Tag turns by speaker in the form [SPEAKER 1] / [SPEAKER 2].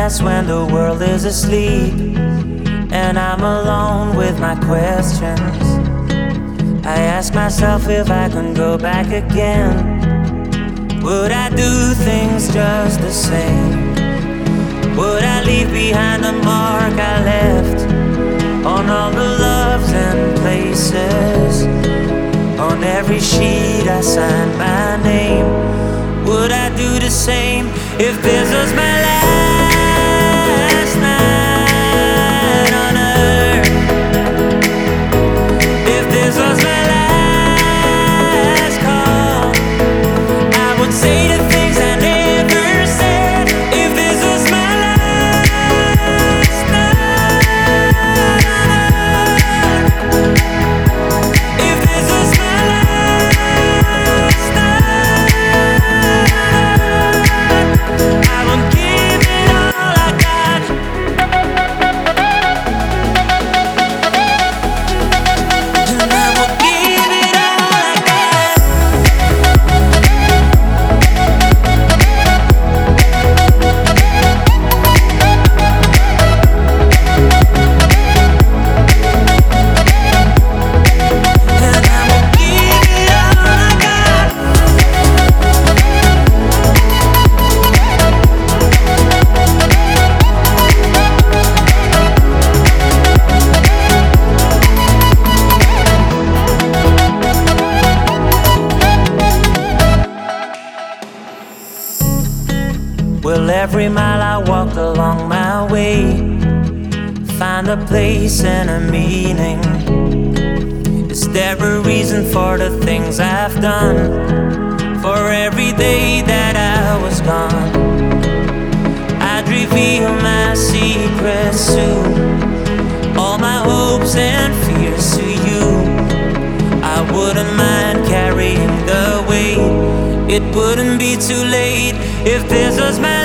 [SPEAKER 1] past when the world is asleep and I'm alone with my questions. I ask myself if I can go back again. Would I do things just the same? Would I leave behind the mark I left on all the loves and places? On every sheet I signed my name. Would I do the same if this was my last night on earth? If this was my last call, I would say the things I never said. If this was my last night on earth, if this was my last night, I would give it all I got. And I would give it all I got. And I would give it all I got. Well, every mile I walked along my way, find a place and a meaning. Is there a reason for the things I've done? For every day that I was gone, I'd reveal my secrets soon, all my hopes and fears to you. I wouldn't mind carrying the weight. It wouldn't be too late if this was my